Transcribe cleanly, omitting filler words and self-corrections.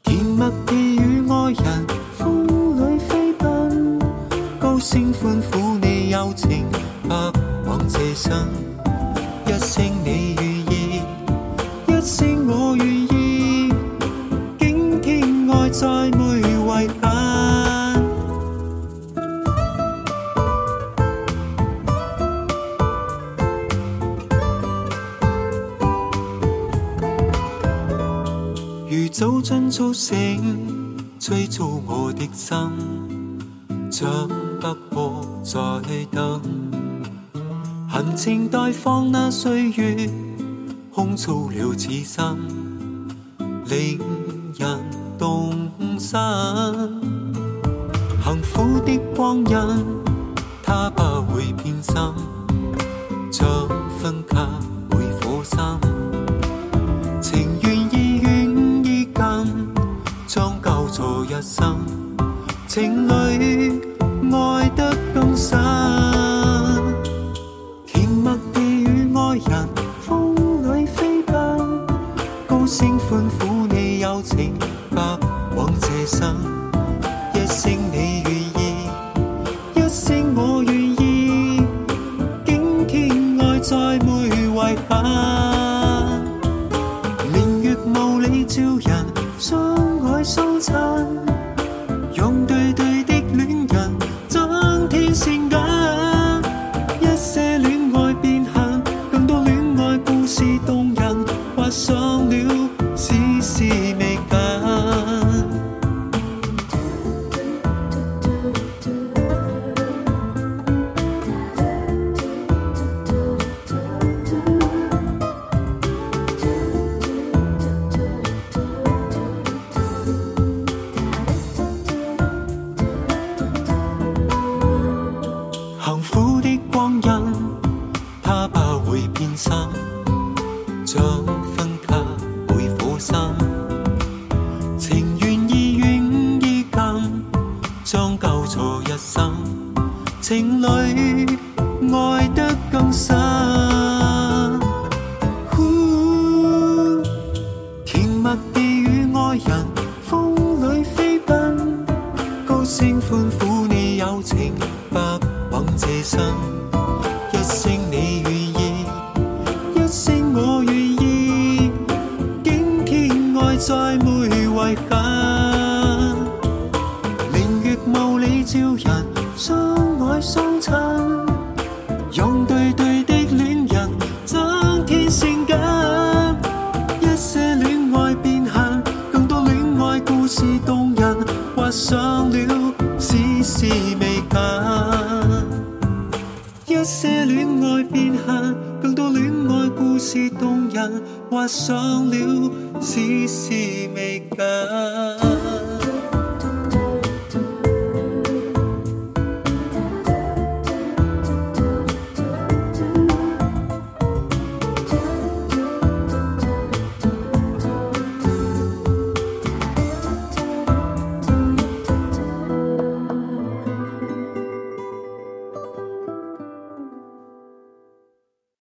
甜蜜地與愛人風裏飛奔，高聲歡呼你有情，不枉這生。一聲你願意，一聲我願意，驚天愛再沒遺憾。如早盡早醒，催促我的心，將不可再等。含情待放那歲月，空燥了此生，令人動心。幸福的光陰，它不會變心，將分給每顆心。情願意願意更，將交錯一生，情侶愛得更深。甜蜜地與愛人風裏飛奔，高聲歡呼你有情，不枉這生。一聲你願意，一聲我願意，驚天愛再沒遺憾。明月霧裏照人，相愛相親，讓對對的戀人增添性感。一些戀愛變恨，更多戀愛故事動人，畫上了絲絲未緊。幸福的光陰，它不會變心，將分給每顆心。情願意願意更，將交錯一生，情侶愛得更深。甜蜜地與愛人風裏飛奔，高聲歡呼你有情，不枉這生。一聲你願意，一聲我願意，驚天愛再沒遺憾。明月霧裏照人，相愛相親，讓對對的戀人增添性感。一些戀愛變恨，更多戀愛故事動人，畫上了絲絲未緊。一些戀愛變恨，更多戀愛故事動人，畫上了絲絲未緊。